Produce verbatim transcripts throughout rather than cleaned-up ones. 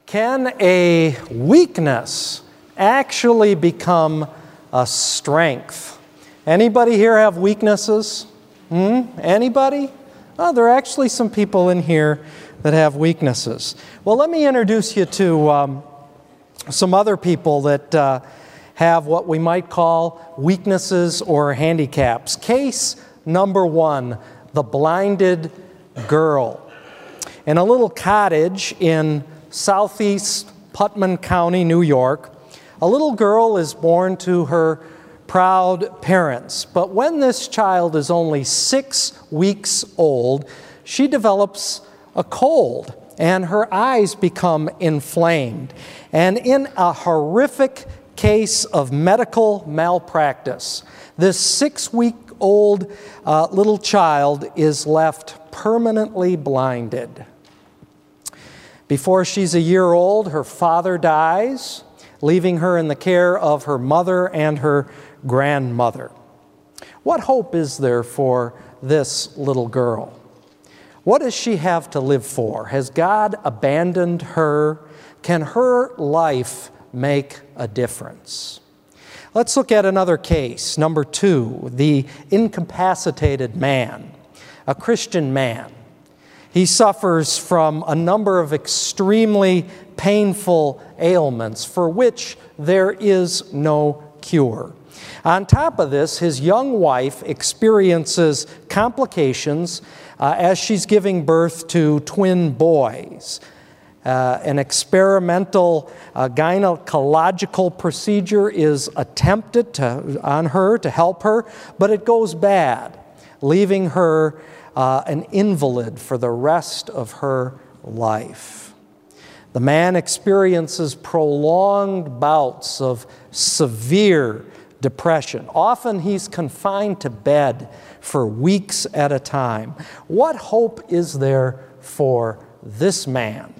Can a weakness actually become a strength? Anybody here have weaknesses? Hmm? Anybody? Oh, there are actually some people in here that have weaknesses. Well, let me introduce you to um, some other people that uh, have what we might call weaknesses or handicaps. Case number one, the blinded girl. In a little cottage in southeast Putnam County, New York, a little girl is born to her proud parents. But when this child is only six weeks old, she develops a cold and her eyes become inflamed. And in a horrific case of medical malpractice, this six-week-old uh, little child is left permanently blinded. Before she's a year old, her father dies, leaving her in the care of her mother and her grandmother. What hope is there for this little girl? What does she have to live for? Has God abandoned her? Can her life make a difference? Let's look at another case, number two, the incapacitated man, a Christian man. He suffers from a number of extremely painful ailments for which there is no cure. On top of this, his young wife experiences complications uh, as she's giving birth to twin boys. Uh, an experimental uh, gynecological procedure is attempted to, on her to help her, but it goes bad, leaving her uh, an invalid for the rest of her life. The man experiences prolonged bouts of severe depression. Often he's confined to bed for weeks at a time. What hope is there for this man?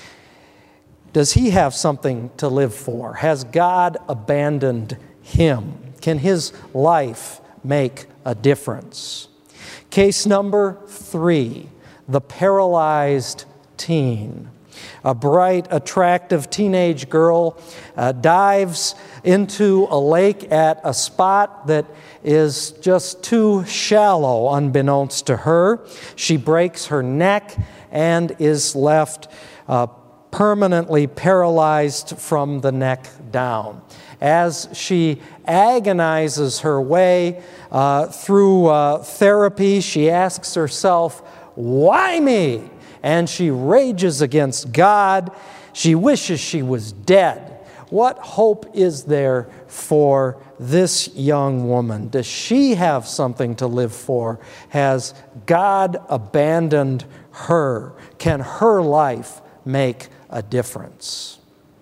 Does he have something to live for? Has God abandoned him? Can his life make a difference? Case number three, the paralyzed teen. A bright, attractive teenage girl uh, dives into a lake at a spot that is just too shallow, unbeknownst to her. She breaks her neck and is left uh, permanently paralyzed from the neck down. As she agonizes her way uh, through uh, therapy, she asks herself, "Why me?" And she rages against God. She wishes she was dead. What hope is there for this young woman? Does she have something to live for? Has God abandoned her? Can her life make a difference?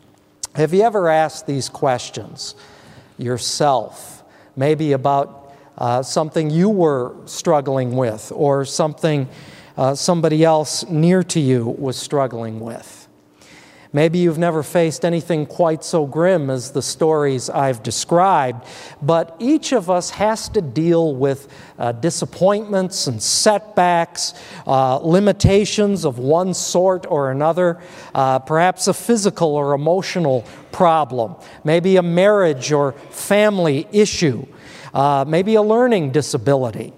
Have you ever asked these questions yourself? Maybe about uh, something you were struggling with, or something Uh, somebody else near to you was struggling with. Maybe you've never faced anything quite so grim as the stories I've described, but each of us has to deal with uh, disappointments and setbacks, uh, limitations of one sort or another, uh, perhaps a physical or emotional problem, maybe a marriage or family issue, uh, maybe a learning disability,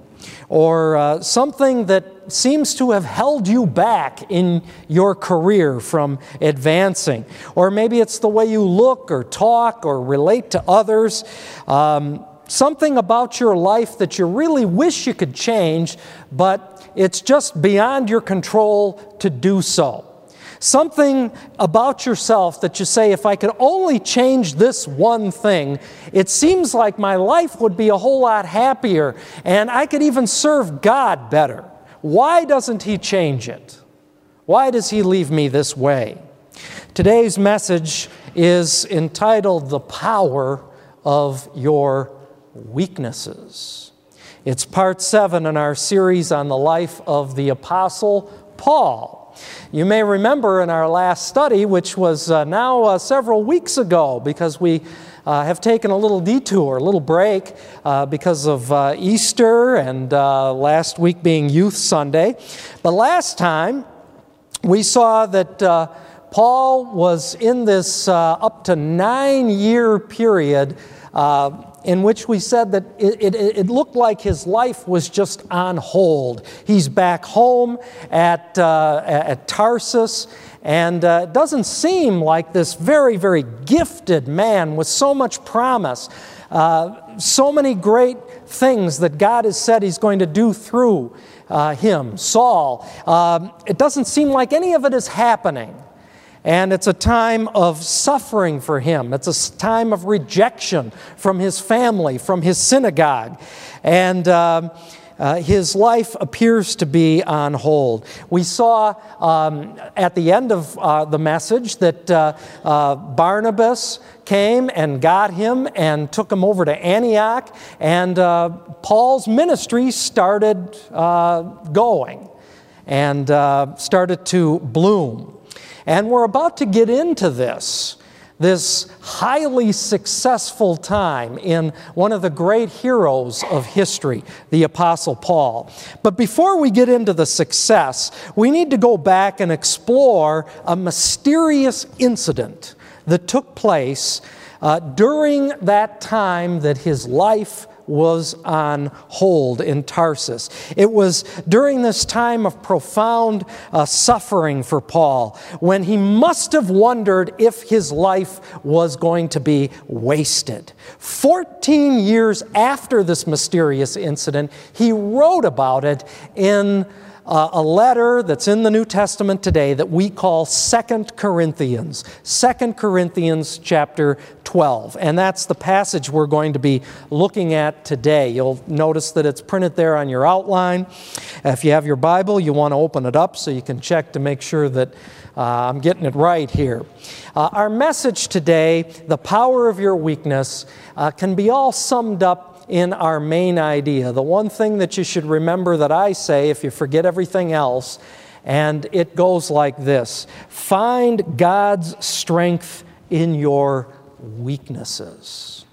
or uh, something that seems to have held you back in your career from advancing. Or maybe it's the way you look or talk or relate to others. Um, something about your life that you really wish you could change, but it's just beyond your control to do so. Something about yourself that you say, if I could only change this one thing, it seems like my life would be a whole lot happier and I could even serve God better. Why doesn't He change it? Why does He leave me this way? Today's message is entitled, "The Power of Your Weaknesses." It's part seven in our series on the life of the Apostle Paul. You may remember in our last study, which was uh, now uh, several weeks ago, because we uh, have taken a little detour, a little break, uh, because of uh, Easter and uh, last week being Youth Sunday. But last time, we saw that uh, Paul was in this uh, up to nine-year period uh, in which we said that it, it, it looked like his life was just on hold. He's back home at, uh, at Tarsus, and uh, it doesn't seem like this very, very gifted man with so much promise, uh, so many great things that God has said He's going to do through uh, him, Saul. Um, it doesn't seem like any of it is happening. And it's a time of suffering for him. It's a time of rejection from his family, from his synagogue. And um, uh, his life appears to be on hold. We saw um, at the end of uh, the message that uh, uh, Barnabas came and got him and took him over to Antioch. And uh, Paul's ministry started uh, going and uh, started to bloom. And we're about to get into this, this highly successful time in one of the great heroes of history, the Apostle Paul. But before we get into the success, we need to go back and explore a mysterious incident that took place uh, during that time that his life was on hold in Tarsus. It was during this time of profound uh, suffering for Paul, when he must have wondered if his life was going to be wasted. Fourteen years after this mysterious incident, he wrote about it in Uh, a letter that's in the New Testament today that we call Second Corinthians. Second Corinthians chapter twelve. And that's the passage we're going to be looking at today. You'll notice that it's printed there on your outline. If you have your Bible, you want to open it up so you can check to make sure that uh, I'm getting it right here. Uh, our message today, the power of your weakness, uh, can be all summed up in our main idea. The one thing that you should remember that I say if you forget everything else, and it goes like this: find God's strength in your weaknesses.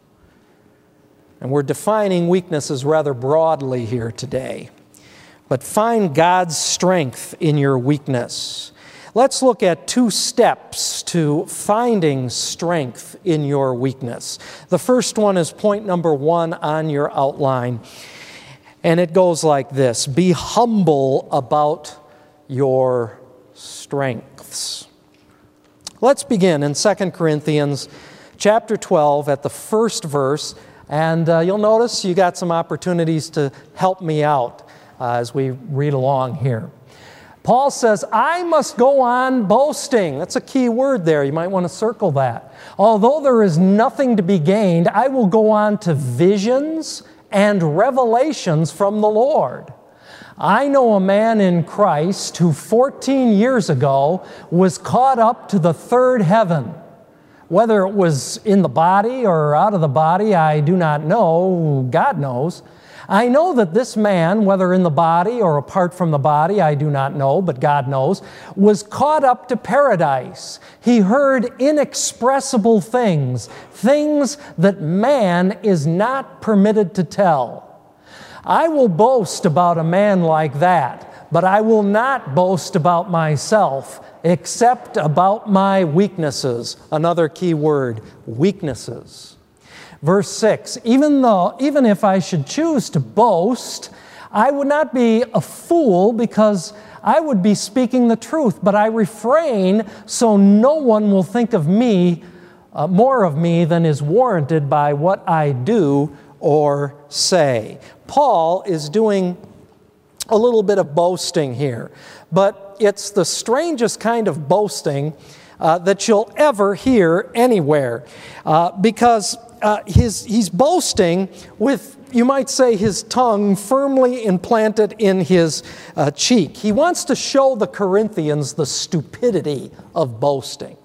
And we're defining weaknesses rather broadly here today. But find God's strength in your weakness. Let's look at two steps to finding strength in your weakness. The first one is point number one on your outline, and it goes like this: be humble about your strengths. Let's begin in Second Corinthians chapter twelve at the first verse, and uh, you'll notice you got some opportunities to help me out uh, as we read along here. Paul says, I must go on boasting. That's a key word there. You might want to circle that. Although there is nothing to be gained, I will go on to visions and revelations from the Lord. I know a man in Christ who fourteen years ago was caught up to the third heaven. Whether it was in the body or out of the body, I do not know. God knows. I know that this man, whether in the body or apart from the body, I do not know, but God knows, was caught up to paradise. He heard inexpressible things, things that man is not permitted to tell. I will boast about a man like that, but I will not boast about myself, except about my weaknesses. Another key word, weaknesses. Verse six, even though, even if I should choose to boast, I would not be a fool, because I would be speaking the truth, but I refrain so no one will think of me, uh, more of me than is warranted by what I do or say. Paul is doing a little bit of boasting here, but it's the strangest kind of boasting uh, that you'll ever hear anywhere, uh, because Uh, his, he's boasting with, you might say, his tongue firmly implanted in his uh, cheek. He wants to show the Corinthians the stupidity of boasting.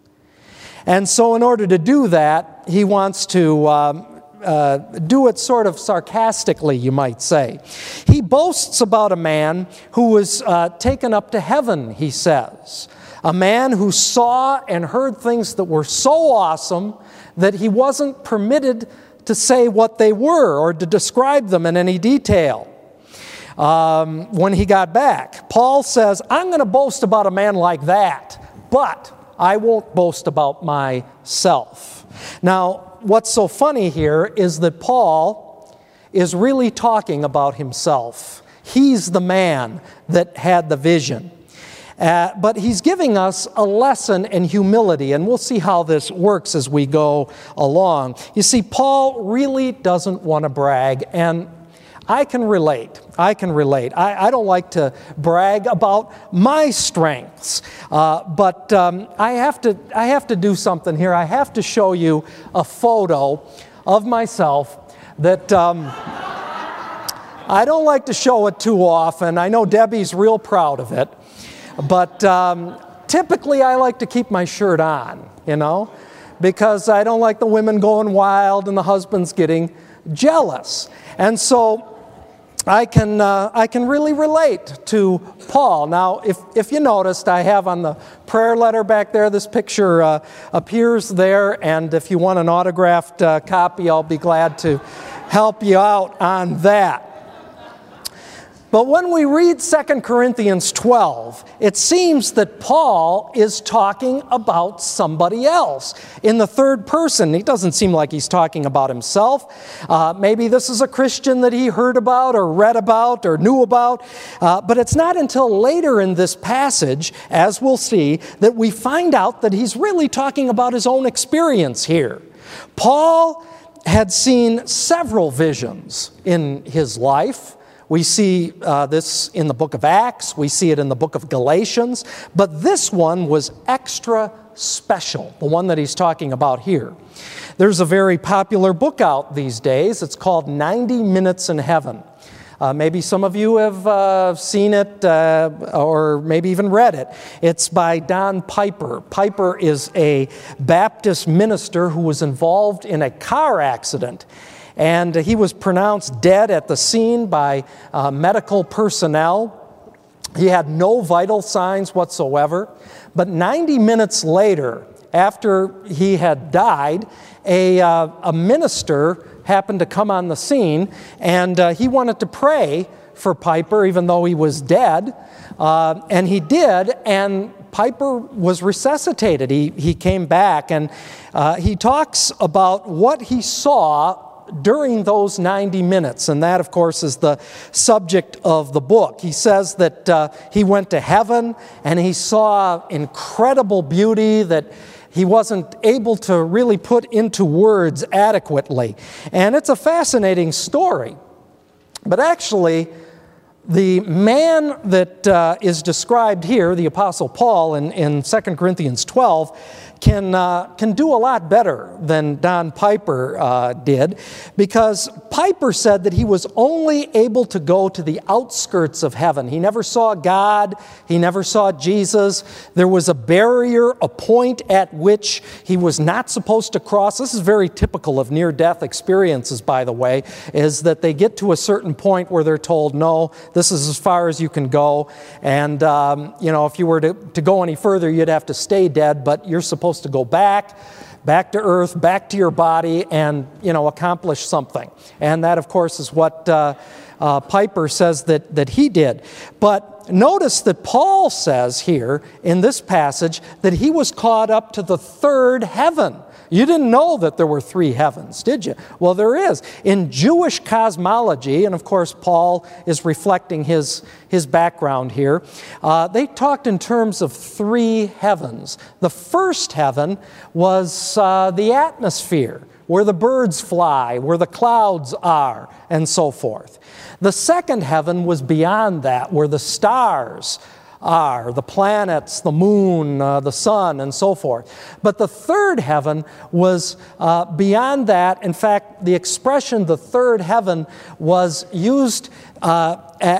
And so in order to do that, he wants to um, uh, do it sort of sarcastically, you might say. He boasts about a man who was uh, taken up to heaven, he says. A man who saw and heard things that were so awesome that he wasn't permitted to say what they were or to describe them in any detail. Um, when he got back, Paul says, I'm going to boast about a man like that. but I won't boast about myself. Now, what's so funny here is that Paul is really talking about himself. He's the man that had the vision. Uh, but he's giving us a lesson in humility, and we'll see how this works as we go along. You see, Paul really doesn't want to brag, and I can relate. I can relate. I, I don't like to brag about my strengths, uh, but um, I have to. I have to do something here. I have to show you a photo of myself that um, I don't like to show it too often. I know Debbie's real proud of it. But um, typically I like to keep my shirt on, you know, because I don't like the women going wild and the husbands getting jealous. And so I can uh, I can really relate to Paul. Now, if, if you noticed, I have on the prayer letter back there, this picture uh, appears there, and if you want an autographed uh, copy, I'll be glad to help you out on that. But when we read Second Corinthians twelve, it seems that Paul is talking about somebody else in the third person. It doesn't seem like he's talking about himself. Uh, maybe this is a Christian that he heard about or read about or knew about. Uh, but it's not until later in this passage, as we'll see, that we find out that he's really talking about his own experience here. Paul had seen several visions in his life. We see uh, this in the book of Acts. We see it in the book of Galatians. But this one was extra special, the one that he's talking about here. There's a very popular book out these days. It's called ninety minutes in Heaven. Uh, maybe some of you have uh, seen it uh, or maybe even read it. It's by Don Piper. Piper is a Baptist minister who was involved in a car accident. And he was pronounced dead at the scene by uh, medical personnel. He had no vital signs whatsoever. But ninety minutes later, after he had died, a, uh, a minister happened to come on the scene, and uh, he wanted to pray for Piper, even though he was dead. Uh, and he did, and Piper was resuscitated. He, he came back, and uh, he talks about what he saw during those ninety minutes, and that, of course, is the subject of the book. He says that uh, he went to heaven and he saw incredible beauty that he wasn't able to really put into words adequately. And it's a fascinating story. But actually, the man that uh, is described here, the Apostle Paul in, in Second Corinthians twelve, can, uh, can do a lot better than Don Piper uh, did, because Piper said that he was only able to go to the outskirts of heaven. He never saw God. He never saw Jesus. There was a barrier, a point at which he was not supposed to cross. This is very typical of near-death experiences, by the way, is that they get to a certain point where they're told, no, this is as far as you can go. And, um, you know, if you were to, to go any further, you'd have to stay dead, but you're supposed to go back, back to earth, back to your body, and, you know, accomplish something. And that, of course, is what uh, uh, Piper says that, that he did. But notice that Paul says here in this passage that he was caught up to the third heaven. You didn't know that there were three heavens, did you? Well, there is. In Jewish cosmology, and of course Paul is reflecting his, his background here, uh, they talked in terms of three heavens. The first heaven was uh, the atmosphere, where the birds fly, where the clouds are, and so forth. The second heaven was beyond that, where the stars are, the planets, the moon, uh, the sun, and so forth. But the third heaven was uh, beyond that. In fact, the expression the third heaven was used uh,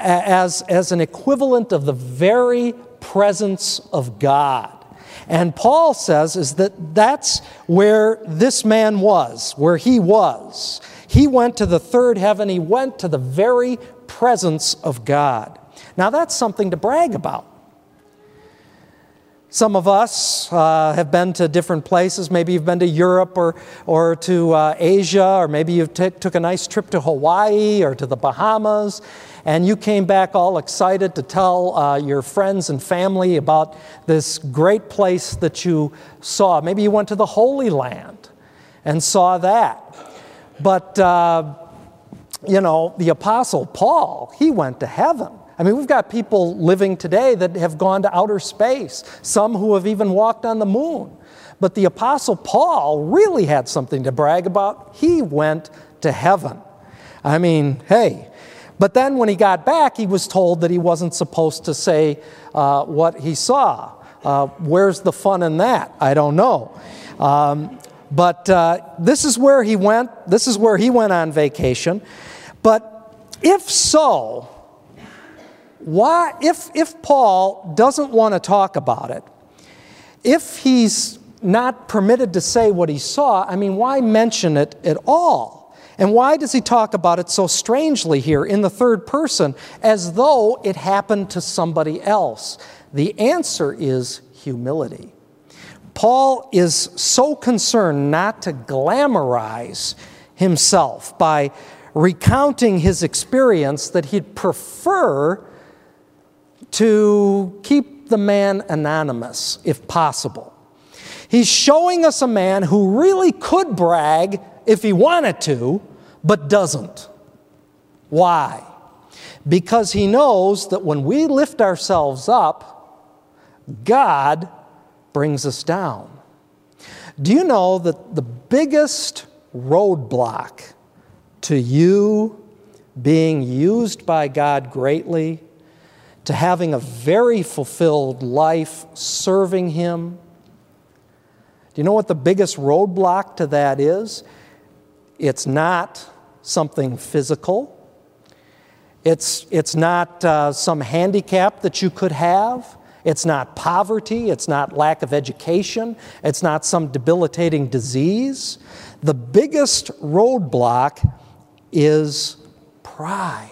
as, as an equivalent of the very presence of God. And Paul says is that that's where this man was, where he was. He went to the third heaven. He went to the very presence of God. Now, that's something to brag about. Some of us uh, have been to different places. Maybe you've been to Europe or, or to uh, Asia, or maybe you t- took a nice trip to Hawaii or to the Bahamas, and you came back all excited to tell uh, your friends and family about this great place that you saw. Maybe you went to the Holy Land and saw that. But, uh, you know, the Apostle Paul, he went to heaven. I mean, we've got people living today that have gone to outer space, some who have even walked on the moon. But the Apostle Paul really had something to brag about. He went to heaven. I mean, hey. But then when he got back, he was told that he wasn't supposed to say uh, what he saw. Uh, where's the fun in that? I don't know. Um, but uh, this is where he went. This is where he went on vacation. But if so, Why, if, if Paul doesn't want to talk about it, if he's not permitted to say what he saw, I mean, why mention it at all? And why does he talk about it so strangely here in the third person, as though it happened to somebody else? The answer is humility. Paul is so concerned not to glamorize himself by recounting his experience that he'd prefer to keep the man anonymous, if possible. He's showing us a man who really could brag if he wanted to, but doesn't. Why? Because he knows that when we lift ourselves up, God brings us down. Do you know that the biggest roadblock to you being used by God greatly, to having a very fulfilled life serving Him? Do you know what the biggest roadblock to that is? It's not something physical. It's, it's not uh, some handicap that you could have. It's not poverty. It's not lack of education. It's not some debilitating disease. The biggest roadblock is pride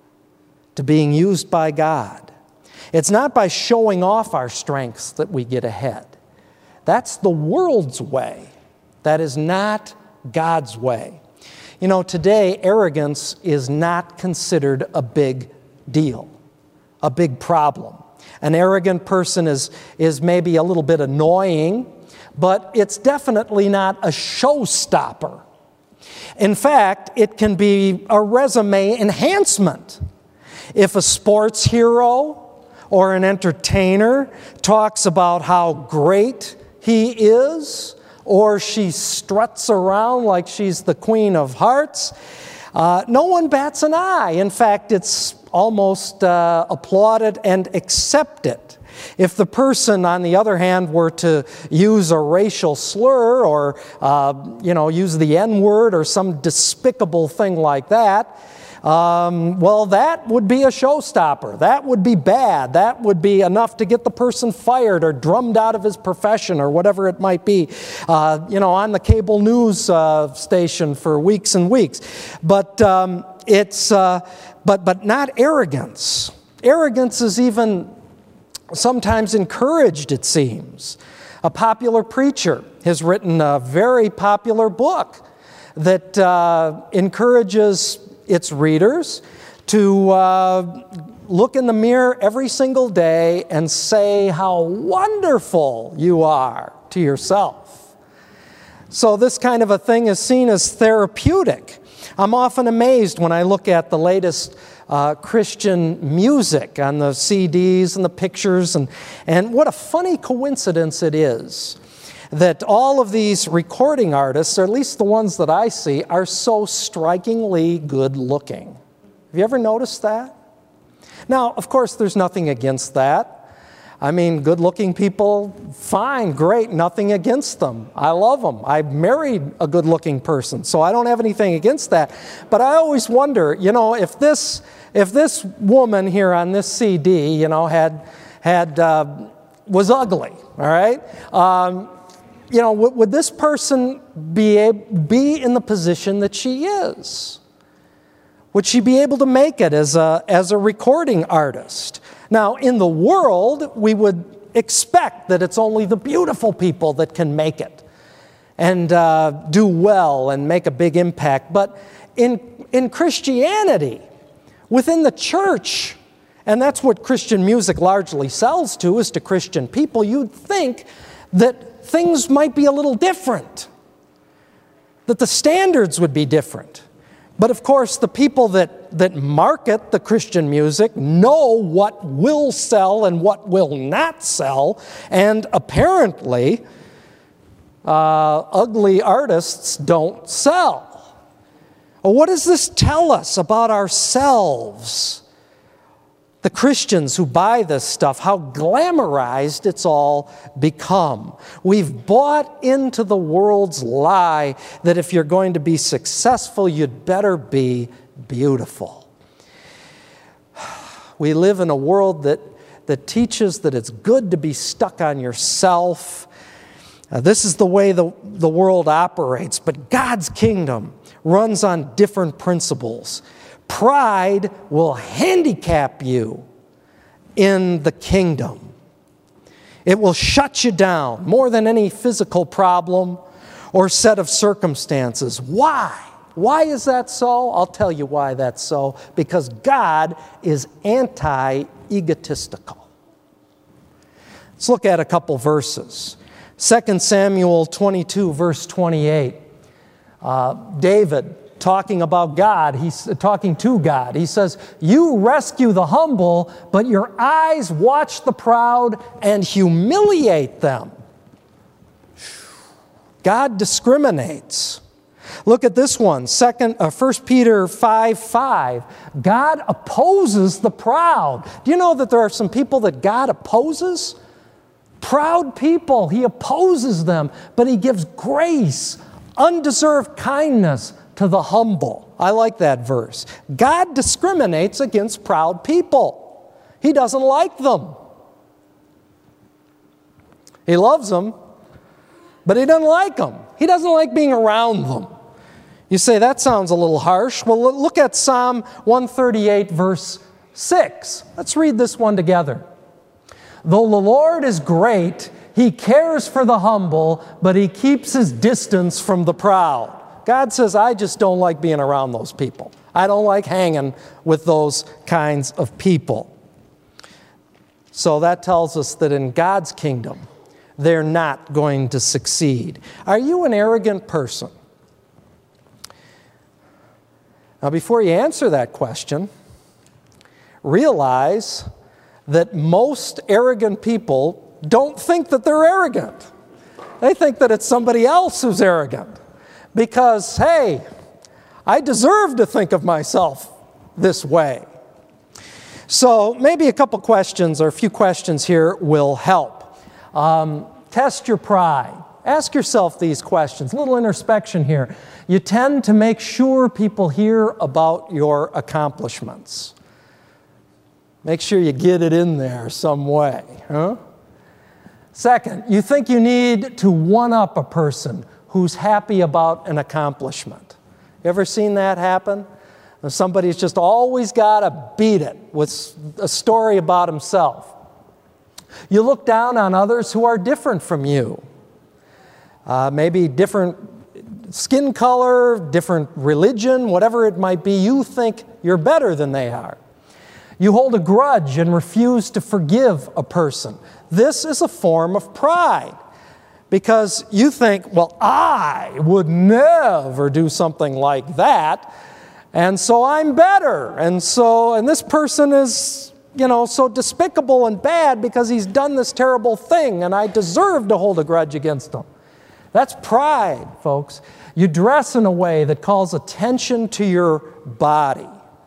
to being used by God. It's not by showing off our strengths that we get ahead. That's the world's way. That is not God's way. You know, today, arrogance is not considered a big deal, a big problem. An arrogant person is, is maybe a little bit annoying, but it's definitely not a showstopper. In fact, it can be a resume enhancement. If a sports hero or an entertainer talks about how great he is, or she struts around like she's the Queen of Hearts, uh, no one bats an eye. In fact, it's almost uh, applauded and accepted. If the person, on the other hand, were to use a racial slur or, uh, you know, use the N-word or some despicable thing like that, Um, well, that would be a showstopper. That would be bad. That would be enough to get the person fired or drummed out of his profession or whatever it might be, uh, you know, on the cable news uh, station for weeks and weeks. But um, it's, uh, but but not arrogance. Arrogance is even sometimes encouraged, it seems. A popular preacher has written a very popular book that uh, encourages its readers to uh, look in the mirror every single day and say how wonderful you are to yourself. So this kind of a thing is seen as therapeutic. I'm often amazed when I look at the latest uh, Christian music on the C Ds and the pictures, and, and what a funny coincidence it is that all of these recording artists, or at least the ones that I see, are so strikingly good looking. Have you ever noticed that? Now, of course, there's nothing against that. I mean, good-looking people, fine, great, nothing against them. I love them. I married a good-looking person, so I don't have anything against that. But I always wonder, you know, if this if this woman here on this C D, you know, had had uh, was ugly, all right. Um, You know, would, would this person be, able, be in the position that she is? Would she be able to make it as a, as a recording artist? Now, in the world, we would expect that it's only the beautiful people that can make it and uh, do well and make a big impact. But in, in Christianity, within the church, and that's what Christian music largely sells to, is to Christian people, you'd think that things might be a little different, that the standards would be different. But of course, the people that, that market the Christian music know what will sell and what will not sell, and apparently, uh, ugly artists don't sell. Well, what does this tell us about ourselves? The Christians who buy this stuff, how glamorized it's all become. We've bought into the world's lie that if you're going to be successful, you'd better be beautiful. We live in a world that, that teaches that it's good to be stuck on yourself. Uh, this is the way the, the world operates, but God's kingdom runs on different principles. Pride will handicap you in the kingdom. It will shut you down more than any physical problem or set of circumstances. Why? Why is that so? I'll tell you why that's so. Because God is anti-egotistical. Let's look at a couple verses. Second Samuel twenty-two, verse twenty-eight. Uh, David, talking about God, he's talking to God. He says, "You rescue the humble, but your eyes watch the proud and humiliate them." God discriminates. Look at this one, Second, uh, First Peter five five. God opposes the proud. Do you know that there are some people that God opposes? Proud people, He opposes them, but He gives grace, undeserved kindness to the humble. I like that verse. God discriminates against proud people. He doesn't like them. He loves them, but He doesn't like them. He doesn't like being around them. You say, that sounds a little harsh. Well, look at Psalm one thirty-eight, verse six. Let's read this one together. "Though the Lord is great, He cares for the humble, but He keeps His distance from the proud." God says, I just don't like being around those people. I don't like hanging with those kinds of people. So that tells us that in God's kingdom, they're not going to succeed. Are you an arrogant person? Now, before you answer that question, realize that most arrogant people don't think that they're arrogant. They think that it's somebody else who's arrogant. Because, hey, I deserve to think of myself this way. So maybe a couple questions or a few questions here will help. Um, test your pride. Ask yourself these questions. A little introspection here. You tend to make sure people hear about your accomplishments. Make sure you get it in there some way. Huh? Second, you think you need to one-up a person who's happy about an accomplishment. You ever seen that happen? Somebody's just always got to beat it with a story about himself. You look down on others who are different from you. Uh, maybe different skin color, different religion, whatever it might be. You think you're better than they are. You hold a grudge and refuse to forgive a person. This is a form of pride. Because you think, well, I would never do something like that, and so I'm better. And so, and this person is, you know, so despicable and bad because he's done this terrible thing, and I deserve to hold a grudge against him. That's pride, folks. You dress in a way that calls attention to your body.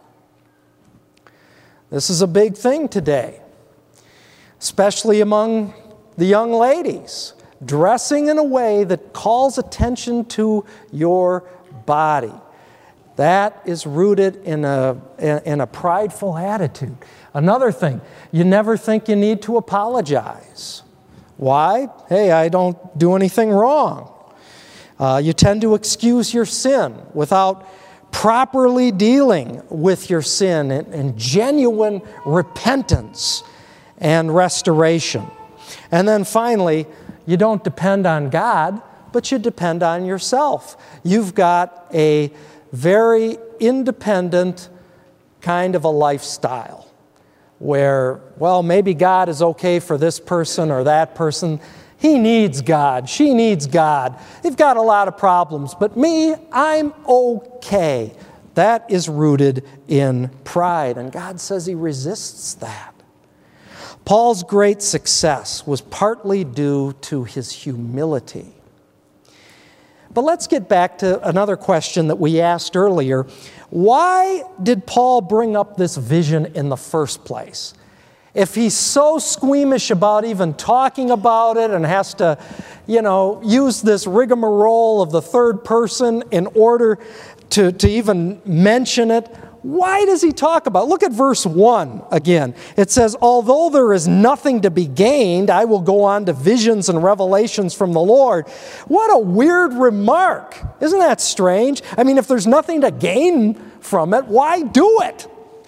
This is a big thing today, especially among the young ladies. Dressing in a way that calls attention to your body. That is rooted in a, in a prideful attitude. Another thing, you never think you need to apologize. Why? Hey, I don't do anything wrong. Uh, you tend to excuse your sin without properly dealing with your sin in, in genuine repentance and restoration. And then finally, you don't depend on God, but you depend on yourself. You've got a very independent kind of a lifestyle where, well, maybe God is okay for this person or that person. He needs God. She needs God. They've got a lot of problems, but me, I'm okay. That is rooted in pride, and God says He resists that. Paul's great success was partly due to his humility. But let's get back to another question that we asked earlier. Why did Paul bring up this vision in the first place? If he's so squeamish about even talking about it and has to, you know, use this rigmarole of the third person in order to, to even mention it, why does he talk about it? Look at verse one again. It says, although there is nothing to be gained, I will go on to visions and revelations from the Lord. What a weird remark. Isn't that strange? I mean, if there's nothing to gain from it, why do it?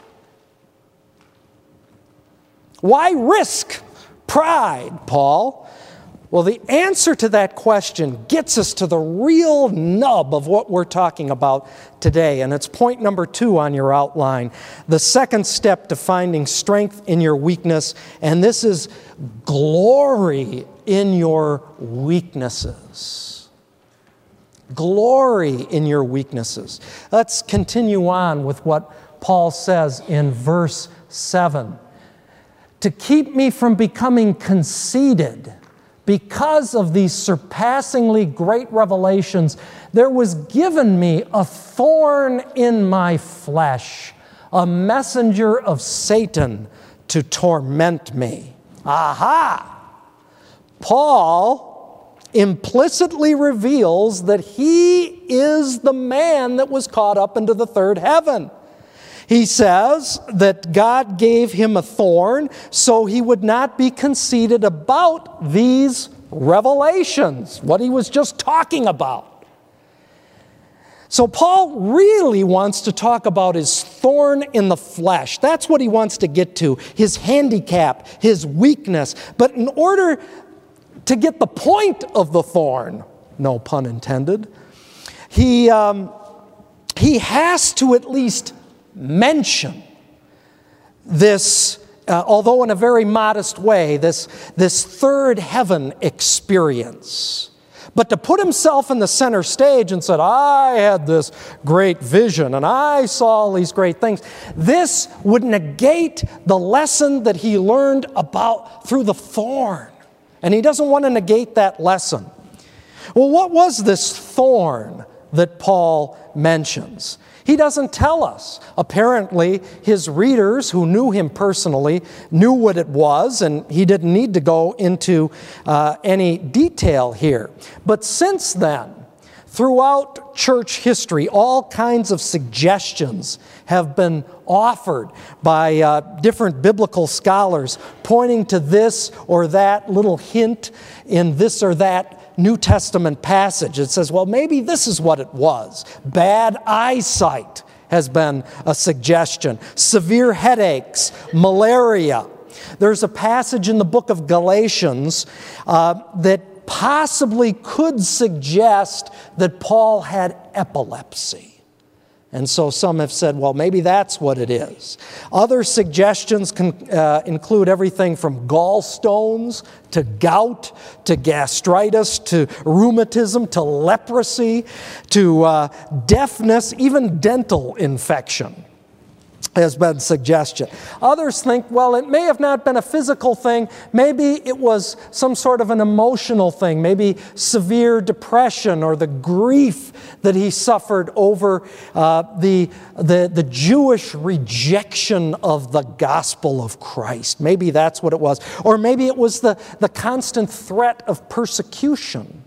Why risk pride, Paul? Well, the answer to that question gets us to the real nub of what we're talking about today, and it's point number two on your outline, the second step to finding strength in your weakness, and this is glory in your weaknesses. Glory in your weaknesses. Let's continue on with what Paul says in verse seven. To keep me from becoming conceited, because of these surpassingly great revelations, there was given me a thorn in my flesh, a messenger of Satan to torment me. Aha! Paul implicitly reveals that he is the man that was caught up into the third heaven. He says that God gave him a thorn so he would not be conceited about these revelations, what he was just talking about. So Paul really wants to talk about his thorn in the flesh. That's what he wants to get to, his handicap, his weakness. But in order to get the point of the thorn, no pun intended, he, um, he has to at least mention this, uh, although in a very modest way, this, this third heaven experience. But to put himself in the center stage and said, I had this great vision and I saw all these great things, this would negate the lesson that he learned about through the thorn. And he doesn't want to negate that lesson. Well, what was this thorn that Paul mentions? He doesn't tell us. Apparently, his readers who knew him personally knew what it was, and he didn't need to go into uh, any detail here. But since then, throughout church history, all kinds of suggestions have been offered by uh, different biblical scholars pointing to this or that little hint in this or that New Testament passage. It says, well, maybe this is what it was. Bad eyesight has been a suggestion. Severe headaches, malaria. There's a passage in the book of Galatians uh, that possibly could suggest that Paul had epilepsy. And so some have said, well, maybe that's what it is. Other suggestions can uh, include everything from gallstones to gout to gastritis to rheumatism to leprosy to uh, deafness, even dental infection has been suggested. Others think, well, it may have not been a physical thing. Maybe it was some sort of an emotional thing, maybe severe depression or the grief that he suffered over uh, the, the, the Jewish rejection of the gospel of Christ. Maybe that's what it was. Or maybe it was the, the constant threat of persecution.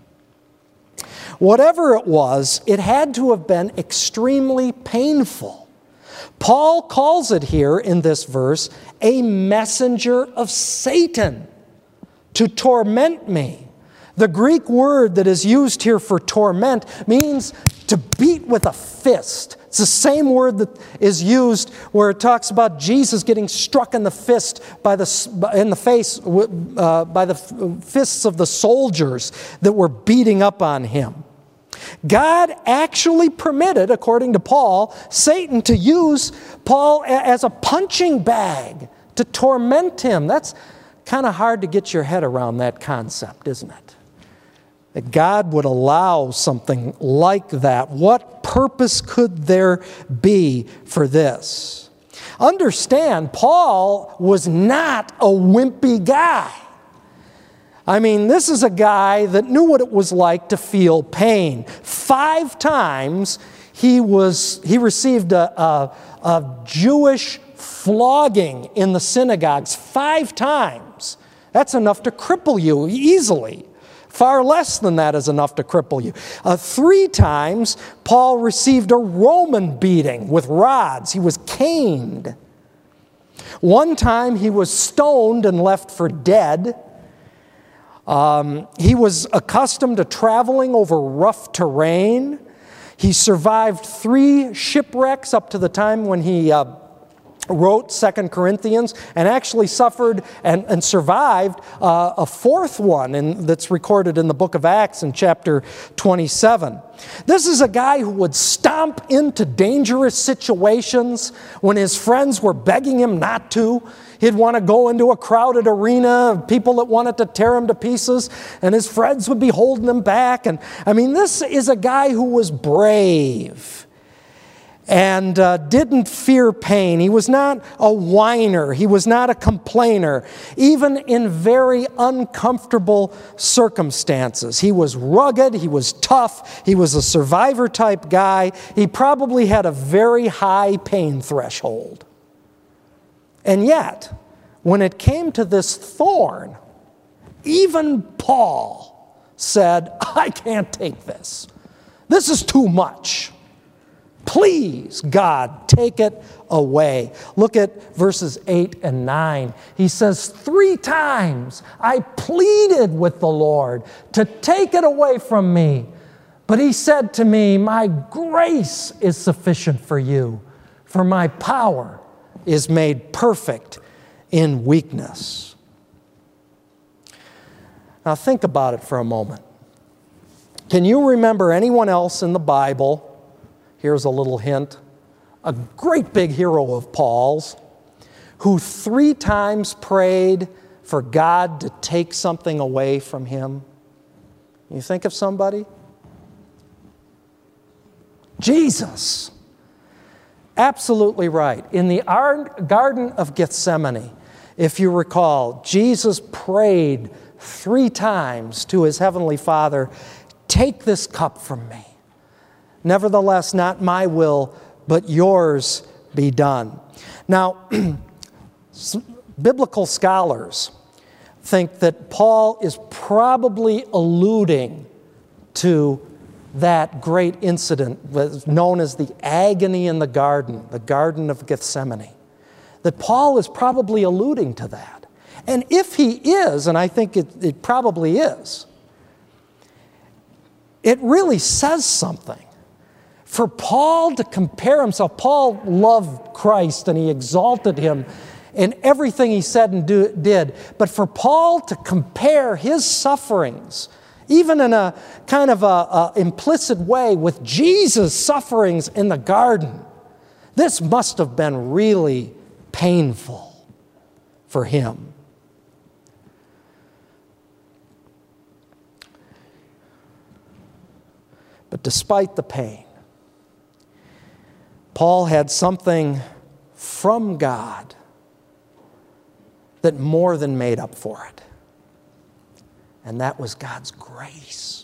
Whatever it was, it had to have been extremely painful. Paul calls it here in this verse a messenger of Satan to torment me. The Greek word that is used here for torment means to beat with a fist, It's the same word that is used where it talks about Jesus getting struck in the fist by the in the face uh, by the fists of the soldiers that were beating up on him. God actually permitted, according to Paul, Satan to use Paul as a punching bag to torment him. That's kind of hard to get your head around, that concept, isn't it? That God would allow something like that. What purpose could there be for this? Understand, Paul was not a wimpy guy. I mean, this is a guy that knew what it was like to feel pain. Five times he was he received a, a, a Jewish flogging in the synagogues. Five times. That's enough to cripple you easily. Far less than that is enough to cripple you. Uh, three times, Paul received a Roman beating with rods. He was caned. One time, he was stoned and left for dead. Um, he was accustomed to traveling over rough terrain. He survived three shipwrecks up to the time when he uh, wrote Second Corinthians, and actually suffered and, and survived uh, a fourth one in, that's recorded in the book of Acts in chapter twenty-seven. This is a guy who would stomp into dangerous situations when his friends were begging him not to. He'd want to go into a crowded arena of people that wanted to tear him to pieces, and his friends would be holding him back. And I mean, this is a guy who was brave and uh, didn't fear pain. He was not a whiner. He was not a complainer, even in very uncomfortable circumstances. He was rugged. He was tough. He was a survivor-type guy. He probably had a very high pain threshold. And yet, when it came to this thorn, even Paul said, I can't take this. This is too much. Please, God, take it away. Look at verses eight and nine. He says, three times I pleaded with the Lord to take it away from me. But he said to me, my grace is sufficient for you, for my power is made perfect in weakness. Now think about it for a moment. Can you remember anyone else in the Bible? Here's a little hint. A great big hero of Paul's who three times prayed for God to take something away from him. You think of somebody? Jesus. Absolutely right. In the Garden of Gethsemane, if you recall, Jesus prayed three times to his heavenly Father, take this cup from me. Nevertheless, not my will, but yours be done. Now, biblical scholars think that Paul is probably alluding to that great incident known as the agony in the garden, the Garden of Gethsemane. That Paul is probably alluding to that. And if he is, and I think it, it probably is, it really says something. For Paul to compare himself, Paul loved Christ and he exalted him in everything he said and do, did. But for Paul to compare his sufferings, even in a kind of a, a implicit way, with Jesus' sufferings in the garden, this must have been really painful for him. But despite the pain, Paul had something from God that more than made up for it. And that was God's grace.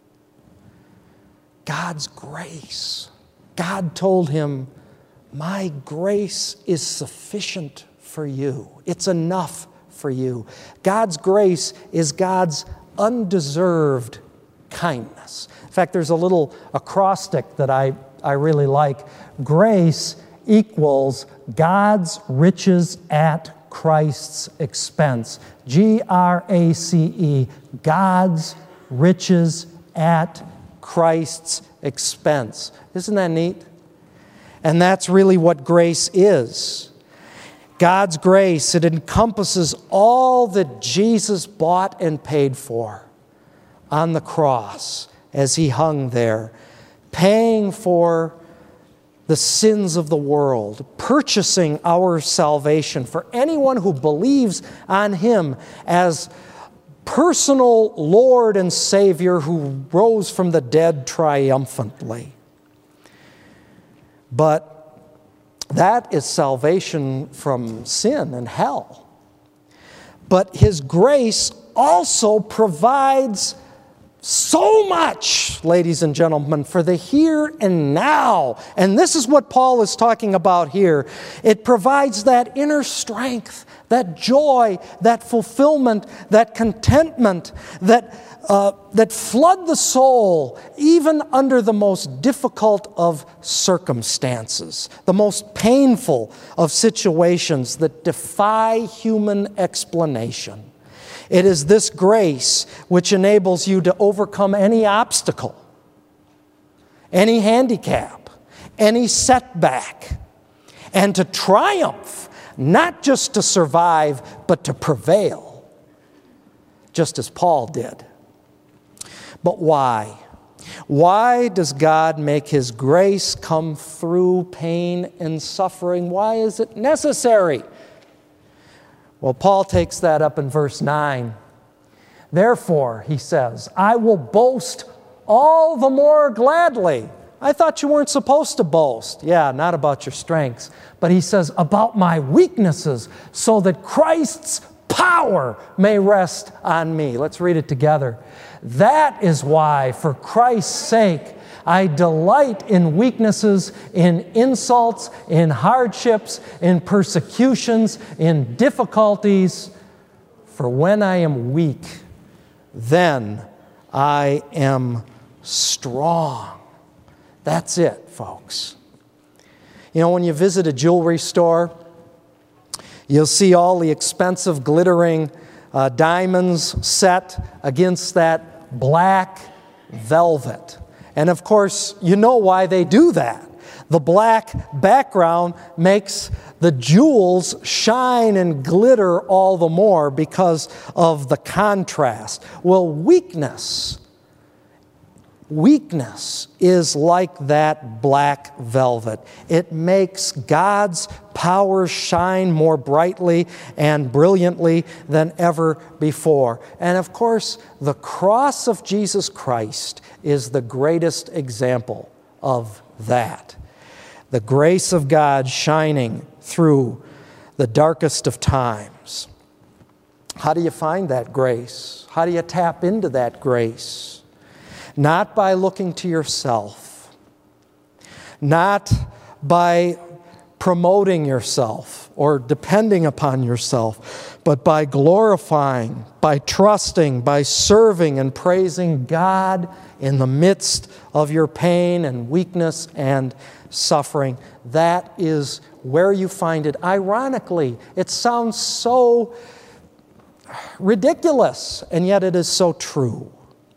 God's grace. God told him, my grace is sufficient for you. It's enough for you. God's grace is God's undeserved kindness. In fact, there's a little acrostic that I, I really like. Grace equals God's riches at Christ's expense. G R A C E, God's riches at Christ's expense. Isn't that neat? And that's really what grace is. God's grace, it encompasses all that Jesus bought and paid for on the cross as he hung there, paying for the sins of the world, purchasing our salvation for anyone who believes on him as personal Lord and Savior who rose from the dead triumphantly. But that is salvation from sin and hell. But his grace also provides so much, ladies and gentlemen, for the here and now. And this is what Paul is talking about here. It provides that inner strength, that joy, that fulfillment, that contentment, that, uh, that flood the soul, even under the most difficult of circumstances, the most painful of situations that defy human explanation. It is this grace which enables you to overcome any obstacle, any handicap, any setback, and to triumph, not just to survive, but to prevail, just as Paul did. But why? Why does God make his grace come through pain and suffering? Why is it necessary? Well, Paul takes that up in verse nine. Therefore, he says, I will boast all the more gladly. I thought you weren't supposed to boast. Yeah, not about your strengths. But he says, about my weaknesses, so that Christ's power may rest on me. Let's read it together. That is why, for Christ's sake, I delight in weaknesses, in insults, in hardships, in persecutions, in difficulties. For when I am weak, then I am strong. That's it, folks. You know, when you visit a jewelry store, you'll see all the expensive glittering uh, diamonds set against that black velvet. And of course, you know why they do that. The black background makes the jewels shine and glitter all the more because of the contrast. Well, weakness, weakness is like that black velvet. It makes God's power shine more brightly and brilliantly than ever before. And of course, the cross of Jesus Christ is the greatest example of that. The grace of God shining through the darkest of times. How do you find that grace? How do you tap into that grace? Not by looking to yourself, not by promoting yourself or depending upon yourself, but by glorifying, by trusting, by serving and praising God in the midst of your pain and weakness and suffering. That is where you find it. Ironically, it sounds so ridiculous, and yet it is so true.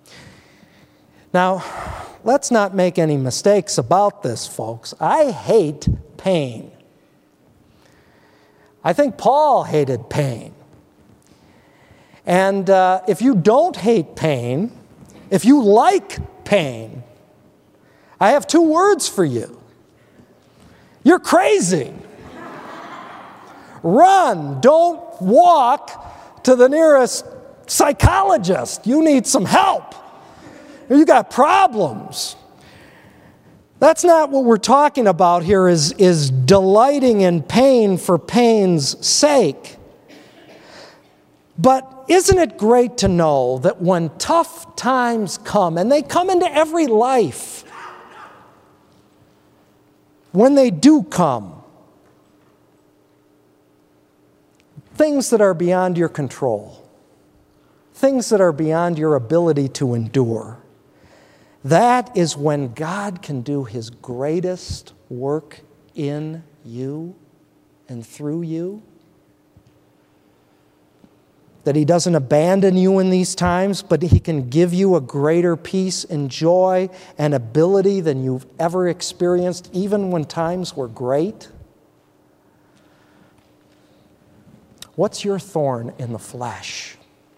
Now, let's not make any mistakes about this, folks. I hate pain. I think Paul hated pain. And uh, if you don't hate pain, if you like pain, I have two words for you. You're crazy. Run. Don't walk to the nearest psychologist. You need some help. You got problems. That's not what we're talking about here is, is delighting in pain for pain's sake. But isn't it great to know that when tough times come, and they come into every life, when they do come, things that are beyond your control, things that are beyond your ability to endure, that is when God can do His greatest work in you and through you. that He doesn't abandon you in these times, but He can give you a greater peace and joy and ability than you've ever experienced, even when times were great? What's your thorn in the flesh?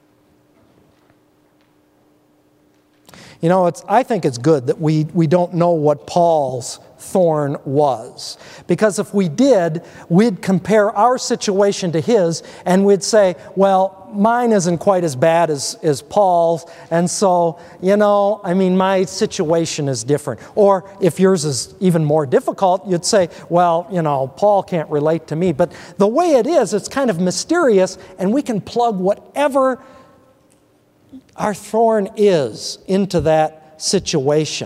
You know, it's, I think it's good that we, we don't know what Paul's thorn was. Because if we did, we'd compare our situation to his, and we'd say, well, mine isn't quite as bad as, as Paul's, and so, you know, I mean, my situation is different. Or if yours is even more difficult, you'd say, well, you know, Paul can't relate to me. But the way it is, it's kind of mysterious, and we can plug whatever our thorn is into that situation.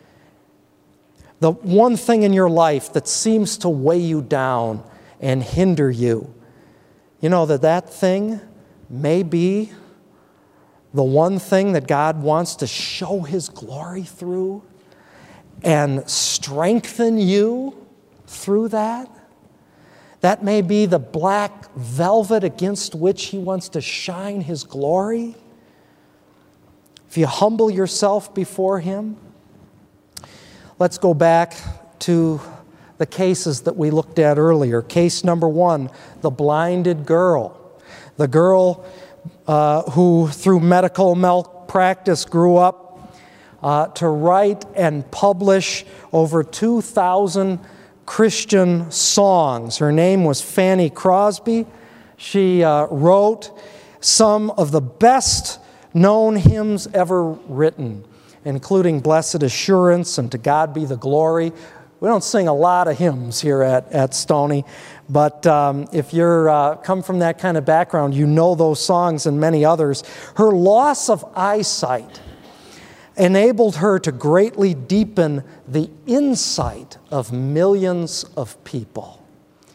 The one thing in your life that seems to weigh you down and hinder you, you know that that thing may be the one thing that God wants to show His glory through and strengthen you through that. That may be the black velvet against which He wants to shine His glory. If you humble yourself before Him. Let's go back to the cases that we looked at earlier. Case number one, the blinded girl. The girl uh, who, through medical malpractice, grew up uh, to write and publish over two thousand Christian songs. Her name was Fanny Crosby. She uh, wrote some of the best known hymns ever written, including Blessed Assurance and To God Be the Glory. We don't sing a lot of hymns here at, at Stony, but um, if you're uh, come from that kind of background, you know those songs and many others. Her loss of eyesight enabled her to greatly deepen the insight of millions of people.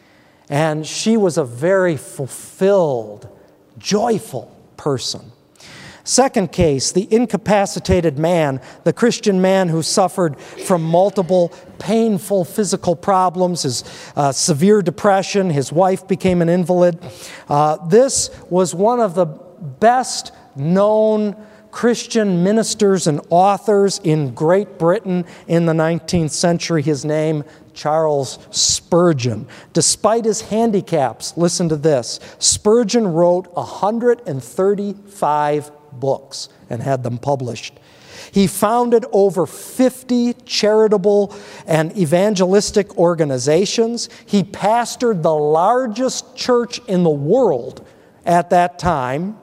And she was a very fulfilled, joyful person. Second case, the incapacitated man, the Christian man who suffered from multiple painful physical problems, his uh, severe depression, his wife became an invalid. Uh, this was one of the best known Christian ministers and authors in Great Britain in the nineteenth century. His name, Charles Spurgeon. Despite his handicaps, listen to this, Spurgeon wrote one hundred thirty-five books and had them published. He founded over fifty charitable and evangelistic organizations. He pastored the largest church in the world at that time.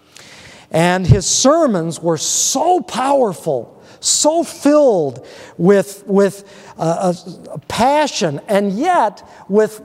And his sermons were so powerful, so filled with, with uh, a passion, and yet with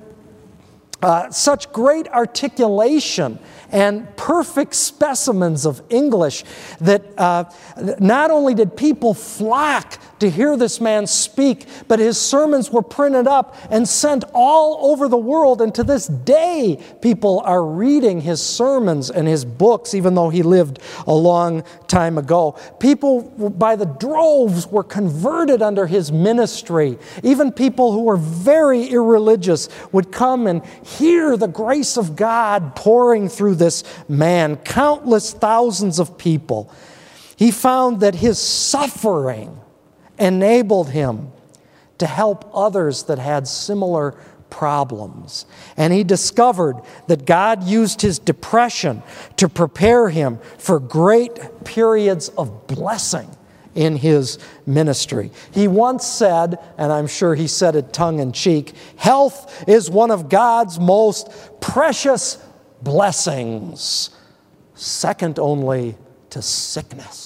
uh, such great articulation and perfect specimens of English that uh, not only did people flock to hear this man speak, but his sermons were printed up and sent all over the world. And to this day, people are reading his sermons and his books, even though he lived a long time ago. People by the droves were converted under his ministry. Even people who were very irreligious would come and hear the grace of God pouring through this man, countless thousands of people. He found that his suffering enabled him to help others that had similar problems. And he discovered that God used his depression to prepare him for great periods of blessing in his ministry. He once said, and I'm sure he said it tongue in cheek, health is one of God's most precious blessings, second only to sickness.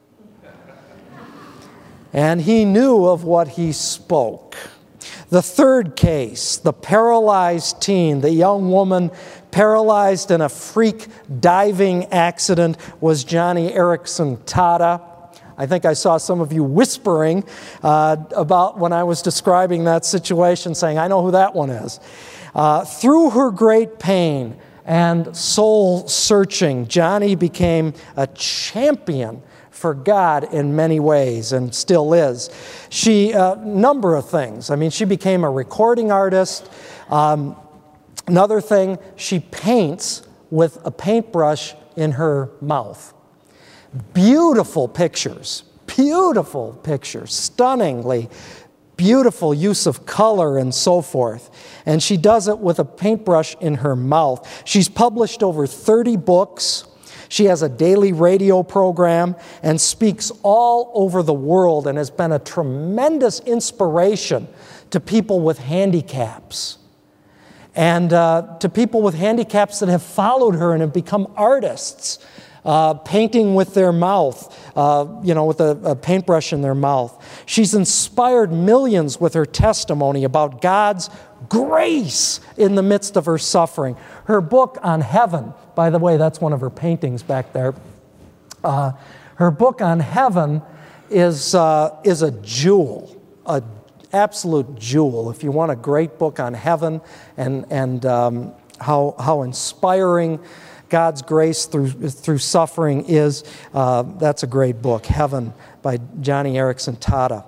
And he knew of what he spoke. The third case, the paralyzed teen, the young woman paralyzed in a freak diving accident, was Johnny Erickson Tada. I think I saw some of you whispering uh, about when I was describing that situation, saying, I know who that one is. Uh, through her great pain and soul searching, Johnny became a champion for God in many ways, and still is. She, a uh, number of things. I mean, she became a recording artist. Um, another thing, she paints with a paintbrush in her mouth. Beautiful pictures, beautiful pictures, stunningly beautiful use of color and so forth. And she does it with a paintbrush in her mouth. She's published over thirty books. She has a daily radio program and speaks all over the world and has been a tremendous inspiration to people with handicaps. And uh, to people with handicaps that have followed her and have become artists, uh, painting with their mouth, uh, you know, with a, a paintbrush in their mouth. She's inspired millions with her testimony about God's grace in the midst of her suffering. Her book on heaven, by the way, that's one of her paintings back there. Uh, her book on heaven is, uh, is a jewel, a absolute jewel. If you want a great book on heaven and, and um, how, how inspiring God's grace through, through suffering is, uh, that's a great book, Heaven by Johnny Erickson Tada.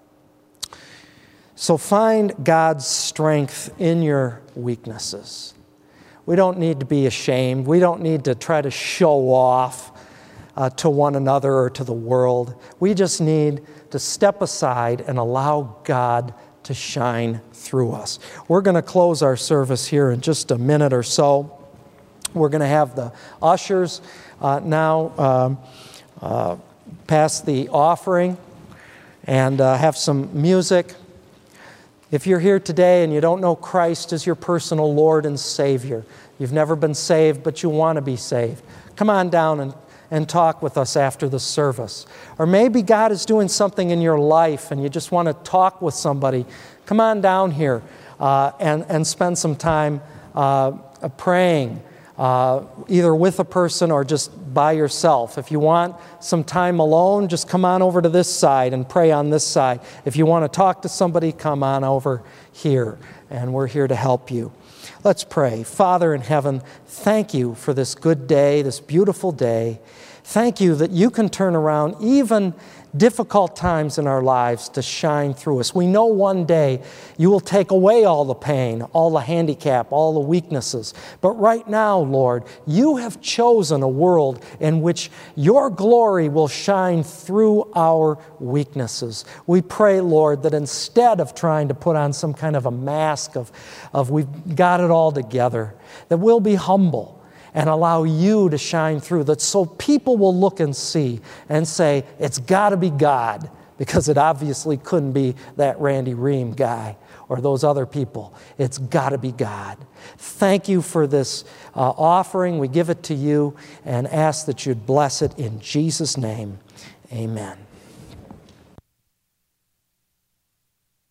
So find God's strength in your weaknesses. We don't need to be ashamed. We don't need to try to show off uh, to one another or to the world. We just need to step aside and allow God to shine through us. We're going to close our service here in just a minute or so. We're going to have the ushers uh, now um, uh, pass the offering and uh, have some music. If you're here today and you don't know Christ as your personal Lord and Savior, you've never been saved but you want to be saved, come on down and, and talk with us after the service. Or maybe God is doing something in your life and you just want to talk with somebody, come on down here uh, and, and spend some time uh, praying. Uh, either with a person or just by yourself. If you want some time alone, just come on over to this side and pray on this side. If you want to talk to somebody, come on over here, and we're here to help you. Let's pray. Father in heaven, thank you for this good day, this beautiful day. Thank you that you can turn around even difficult times in our lives to shine through us. We know one day you will take away all the pain, all the handicap, all the weaknesses. But right now, Lord, you have chosen a world in which your glory will shine through our weaknesses. We pray, Lord, that instead of trying to put on some kind of a mask of, of we've got it all together, that we'll be humble and allow you to shine through, that so people will look and see and say, it's got to be God, because it obviously couldn't be that Randy Ream guy or those other people. It's got to be God. Thank you for this uh, offering. We give it to you and ask that you'd bless it in Jesus' name. Amen.